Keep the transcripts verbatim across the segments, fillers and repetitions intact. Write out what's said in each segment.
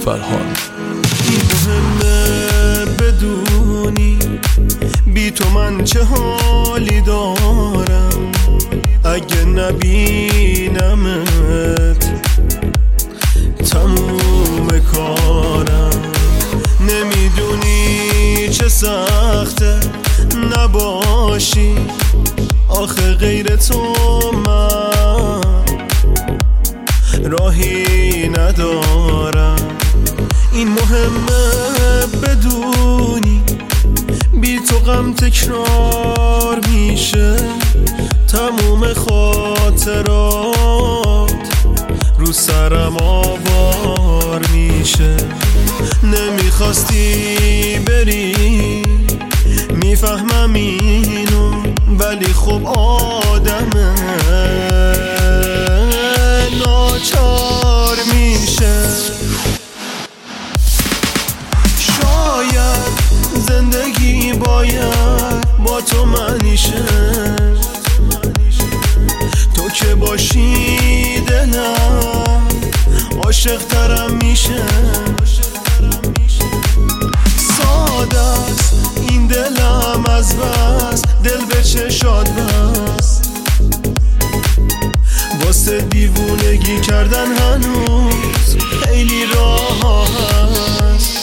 فرهان. این مهمه بدونی بی تو من چه حالی دارم، اگه نبینمت تموم کارم. نمیدونی چه سخته نباشی، آخه غیر تو من راهی ندارم. این مهمه بدونی بی تو غم تکرار میشه، تموم خاطرات رو سرم آوار میشه. نمیخواستی بری میفهمم اینو، ولی خب آدمه ناچار میشه. شاید زندگی باید با تو معنیشه، تو که باشی دلم عاشق ترم میشه. ساده است این دلم از بس، دل به چشات بس، واسه دیوونگی کردن هنوز خیلی راه هست.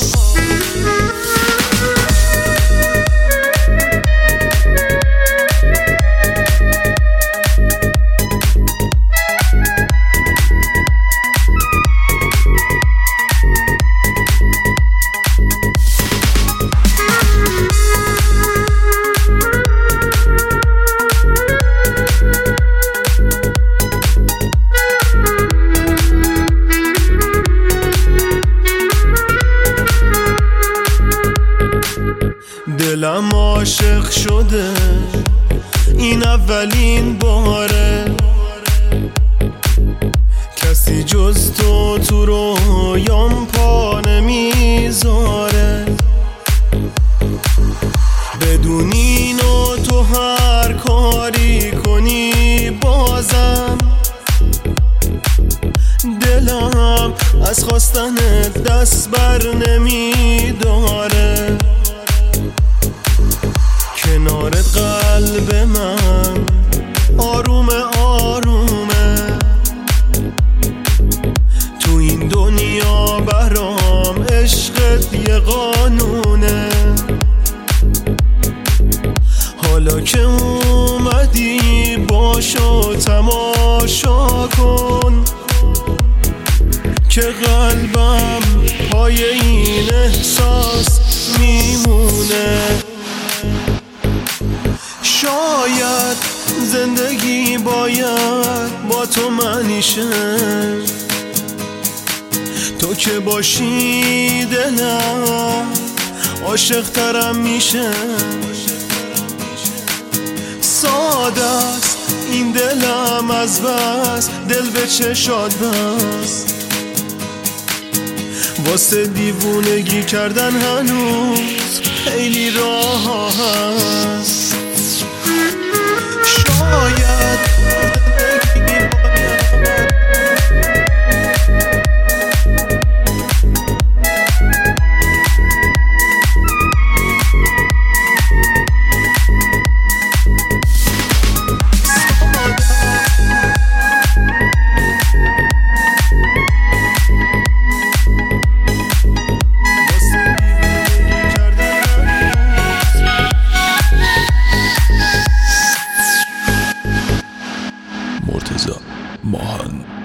دلم عاشق شده این اولین باره، کسی جز تو تو رویام پا نمیذاره. بدون اینو تو هر کاری کنی بازم دلم از خواستن دست بر نمیداره. کنارت قلب من آروم آرومه، تو این دنیا برام عشقت یه قانونه. حالا که اومدی باشو تماشا کن که قلبم پای این احساس میمونه. شاید زندگی باید با تو معنیشه، تو که باشی دلم عاشق ترم میشه. ساده است این دلم از بس، دل به چشات بس، واسه دیوونگی کردن هنوز خیلی راه هست. شاید مرتضی ماهان.